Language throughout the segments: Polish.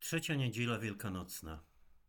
Trzecia niedziela wielkanocna.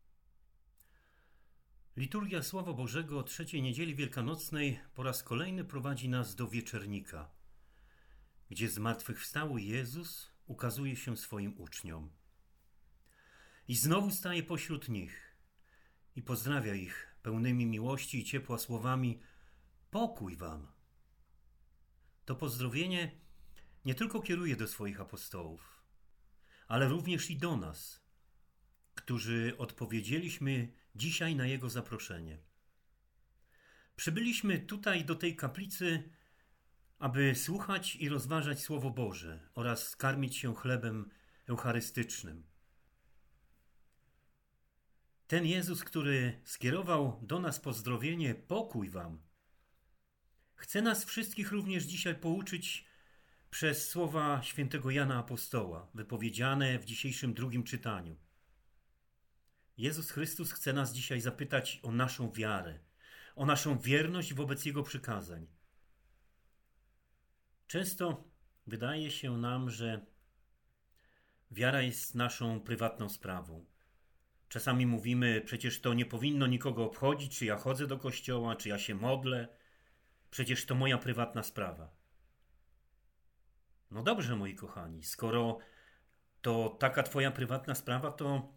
Liturgia Słowa Bożego o trzeciej niedzieli wielkanocnej po raz kolejny prowadzi nas do wieczernika, gdzie zmartwychwstały Jezus ukazuje się swoim uczniom. I znowu staje pośród nich i pozdrawia ich pełnymi miłości i ciepła słowami: pokój wam. To pozdrowienie nie tylko kieruje do swoich apostołów, ale również i do nas, którzy odpowiedzieliśmy dzisiaj na Jego zaproszenie. Przybyliśmy tutaj do tej kaplicy, aby słuchać i rozważać Słowo Boże oraz karmić się chlebem eucharystycznym. Ten Jezus, który skierował do nas pozdrowienie pokój wam, chce nas wszystkich również dzisiaj pouczyć przez słowa świętego Jana Apostoła, wypowiedziane w dzisiejszym drugim czytaniu. Jezus Chrystus chce nas dzisiaj zapytać o naszą wiarę, o naszą wierność wobec Jego przykazań. Często wydaje się nam, że wiara jest naszą prywatną sprawą. Czasami mówimy, przecież to nie powinno nikogo obchodzić, czy ja chodzę do kościoła, czy ja się modlę. Przecież to moja prywatna sprawa. No dobrze, moi kochani, skoro to taka twoja prywatna sprawa, to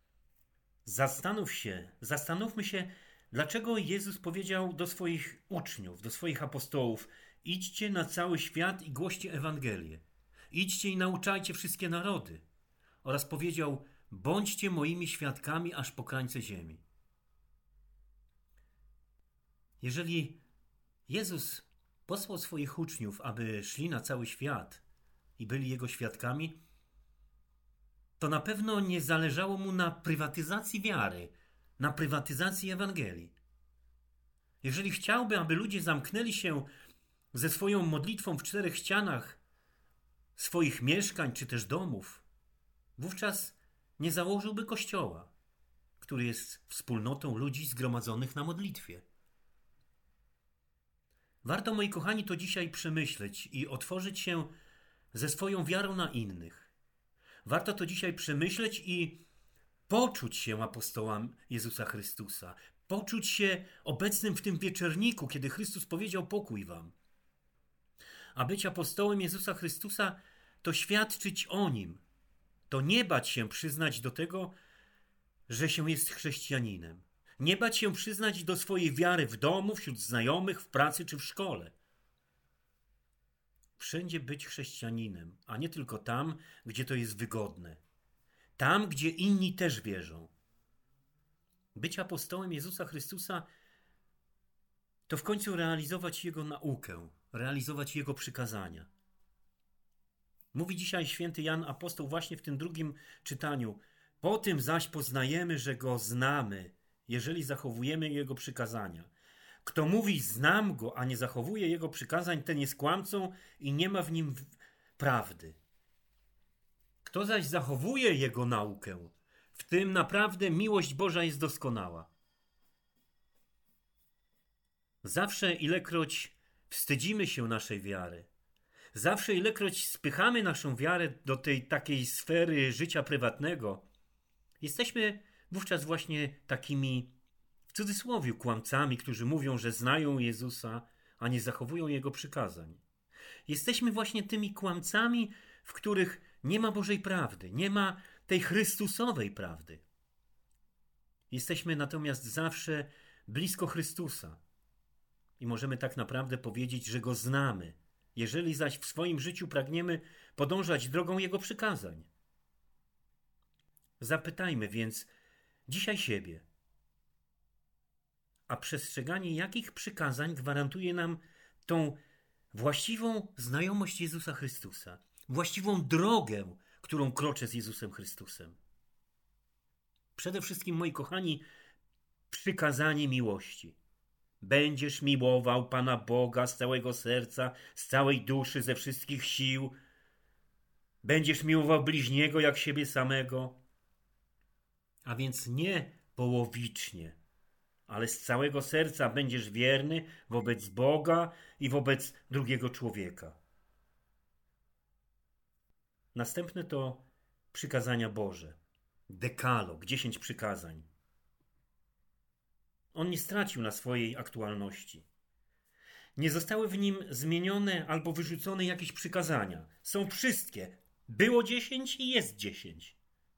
zastanówmy się, dlaczego Jezus powiedział do swoich uczniów, do swoich apostołów: idźcie na cały świat i głoście Ewangelię. Idźcie i nauczajcie wszystkie narody. Oraz powiedział: bądźcie moimi świadkami aż po krańce ziemi. Jeżeli Jezus posłał swoich uczniów, aby szli na cały świat i byli Jego świadkami, to na pewno nie zależało Mu na prywatyzacji wiary, na prywatyzacji Ewangelii. Jeżeli chciałby, aby ludzie zamknęli się ze swoją modlitwą w czterech ścianach swoich mieszkań czy też domów, wówczas nie założyłby kościoła, który jest wspólnotą ludzi zgromadzonych na modlitwie. Warto, moi kochani, to dzisiaj przemyśleć i otworzyć się ze swoją wiarą na innych. Warto to dzisiaj przemyśleć i poczuć się apostołem Jezusa Chrystusa. Poczuć się obecnym w tym wieczerniku, kiedy Chrystus powiedział: pokój wam. A być apostołem Jezusa Chrystusa to świadczyć o Nim. To nie bać się przyznać do tego, że się jest chrześcijaninem. Nie bać się przyznać do swojej wiary w domu, wśród znajomych, w pracy czy w szkole. Wszędzie być chrześcijaninem, a nie tylko tam, gdzie to jest wygodne. Tam, gdzie inni też wierzą. Być apostołem Jezusa Chrystusa to w końcu realizować Jego naukę, realizować Jego przykazania. Mówi dzisiaj święty Jan Apostoł właśnie w tym drugim czytaniu: po tym zaś poznajemy, że Go znamy, jeżeli zachowujemy Jego przykazania. Kto mówi: znam Go, a nie zachowuje Jego przykazań, ten jest kłamcą i nie ma w nim prawdy. Kto zaś zachowuje Jego naukę, w tym naprawdę miłość Boża jest doskonała. Zawsze, ilekroć wstydzimy się naszej wiary, zawsze, ilekroć spychamy naszą wiarę do tej takiej sfery życia prywatnego, jesteśmy wówczas właśnie takimi, w cudzysłowie, kłamcami, którzy mówią, że znają Jezusa, a nie zachowują Jego przykazań. Jesteśmy właśnie tymi kłamcami, w których nie ma Bożej prawdy, nie ma tej Chrystusowej prawdy. Jesteśmy natomiast zawsze blisko Chrystusa i możemy tak naprawdę powiedzieć, że Go znamy, jeżeli zaś w swoim życiu pragniemy podążać drogą Jego przykazań. Zapytajmy więc dzisiaj siebie: a przestrzeganie jakich przykazań gwarantuje nam tą właściwą znajomość Jezusa Chrystusa, właściwą drogę, którą kroczę z Jezusem Chrystusem? Przede wszystkim, moi kochani, przykazanie miłości. Będziesz miłował Pana Boga z całego serca, z całej duszy, ze wszystkich sił. Będziesz miłował bliźniego jak siebie samego. A więc nie połowicznie, ale z całego serca będziesz wierny wobec Boga i wobec drugiego człowieka. Następne to przykazania Boże. Dekalog, 10 przykazań. On nie stracił na swojej aktualności. Nie zostały w nim zmienione albo wyrzucone jakieś przykazania. Są wszystkie. Było 10 i jest 10.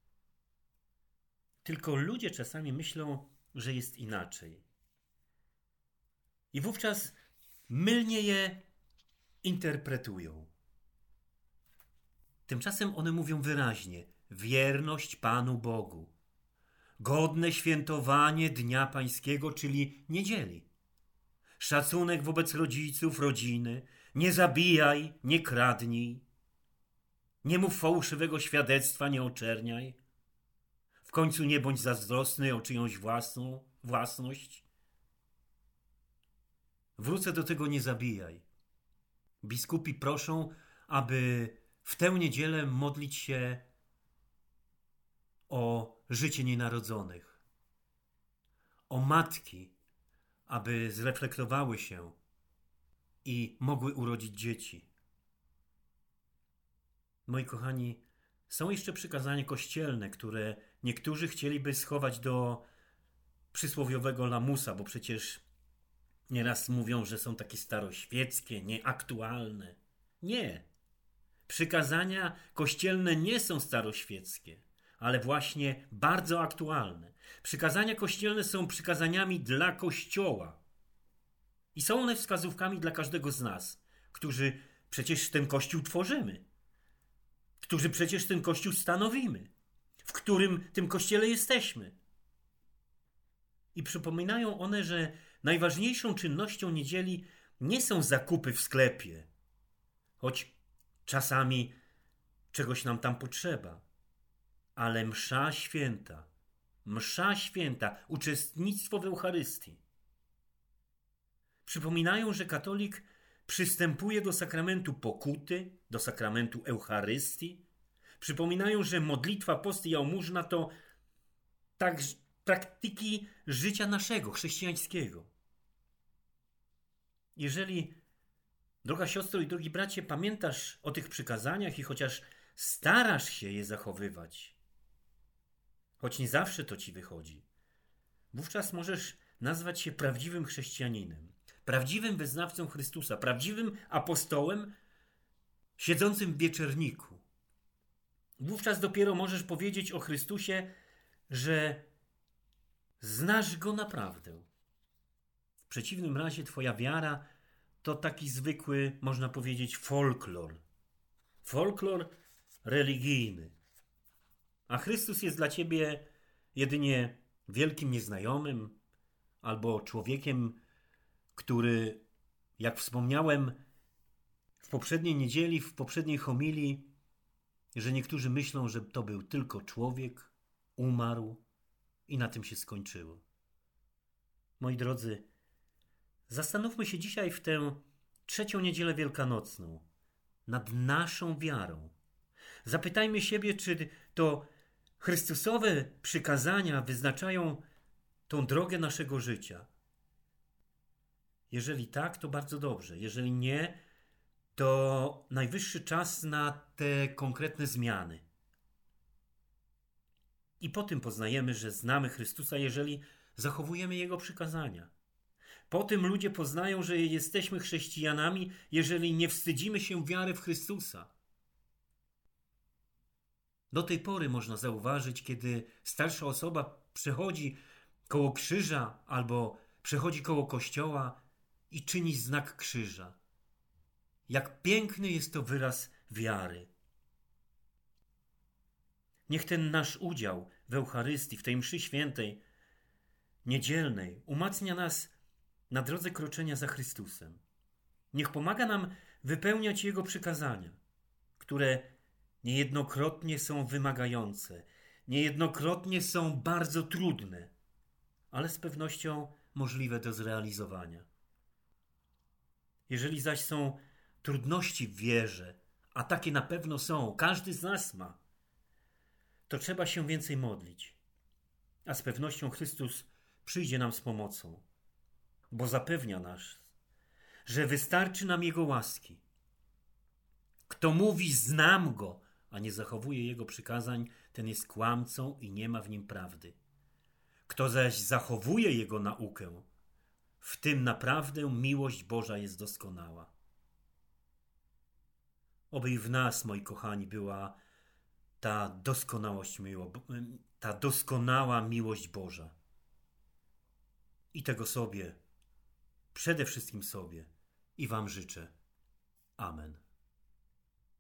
Tylko ludzie czasami myślą, że jest inaczej. I wówczas mylnie je interpretują. Tymczasem one mówią wyraźnie: wierność Panu Bogu, godne świętowanie Dnia Pańskiego, czyli niedzieli, szacunek wobec rodziców, rodziny, nie zabijaj, nie kradnij, nie mów fałszywego świadectwa, nie oczerniaj, w końcu nie bądź zazdrosny o czyjąś własność. Wrócę do tego: nie zabijaj. Biskupi proszą, aby w tę niedzielę modlić się o życie nienarodzonych, o matki, aby zreflektowały się i mogły urodzić dzieci. Moi kochani, są jeszcze przykazania kościelne, które niektórzy chcieliby schować do przysłowiowego lamusa, bo przecież nieraz mówią, że są takie staroświeckie, nieaktualne. Nie. Przykazania kościelne nie są staroświeckie, ale właśnie bardzo aktualne. Przykazania kościelne są przykazaniami dla Kościoła. I są one wskazówkami dla każdego z nas, którzy przecież ten Kościół tworzymy, którzy przecież ten Kościół stanowimy, w którym tym Kościele jesteśmy. I przypominają one, że najważniejszą czynnością niedzieli nie są zakupy w sklepie, choć czasami czegoś nam tam potrzeba, ale msza święta, uczestnictwo w Eucharystii. Przypominają, że katolik przystępuje do sakramentu pokuty, do sakramentu Eucharystii. Przypominają, że modlitwa, post i jałmużna to tak praktyki życia naszego, chrześcijańskiego. Jeżeli, droga siostro i drogi bracie, pamiętasz o tych przykazaniach i chociaż starasz się je zachowywać, choć nie zawsze to ci wychodzi, wówczas możesz nazwać się prawdziwym chrześcijaninem, prawdziwym wyznawcą Chrystusa, prawdziwym apostołem siedzącym w wieczerniku. Wówczas dopiero możesz powiedzieć o Chrystusie, że znasz Go naprawdę. W przeciwnym razie twoja wiara to taki zwykły, można powiedzieć, folklor. Folklor religijny. A Chrystus jest dla ciebie jedynie wielkim nieznajomym albo człowiekiem, który, jak wspomniałem w poprzedniej niedzieli, w poprzedniej homilii, że niektórzy myślą, że to był tylko człowiek, umarł i na tym się skończyło. Moi drodzy, zastanówmy się dzisiaj w tę trzecią niedzielę wielkanocną nad naszą wiarą. Zapytajmy siebie, czy to Chrystusowe przykazania wyznaczają tą drogę naszego życia. Jeżeli tak, to bardzo dobrze. Jeżeli nie, to najwyższy czas na te konkretne zmiany. I po tym poznajemy, że znamy Chrystusa, jeżeli zachowujemy Jego przykazania. Po tym ludzie poznają, że jesteśmy chrześcijanami, jeżeli nie wstydzimy się wiary w Chrystusa. Do tej pory można zauważyć, kiedy starsza osoba przechodzi koło krzyża albo przechodzi koło kościoła i czyni znak krzyża. Jak piękny jest to wyraz wiary. Niech ten nasz udział w Eucharystii, w tej mszy świętej, niedzielnej, umacnia nas na drodze kroczenia za Chrystusem. Niech pomaga nam wypełniać Jego przykazania, które niejednokrotnie są wymagające, niejednokrotnie są bardzo trudne, ale z pewnością możliwe do zrealizowania. Jeżeli zaś są trudności w wierze, a takie na pewno są, każdy z nas ma, to trzeba się więcej modlić. A z pewnością Chrystus przyjdzie nam z pomocą, bo zapewnia nas, że wystarczy nam Jego łaski. Kto mówi znam Go, a nie zachowuje Jego przykazań, ten jest kłamcą i nie ma w nim prawdy. Kto zaś zachowuje Jego naukę, w tym naprawdę miłość Boża jest doskonała. Oby i w nas, moi kochani, była ta doskonałość ta doskonała miłość Boża. I tego sobie, przede wszystkim sobie i wam życzę. Amen.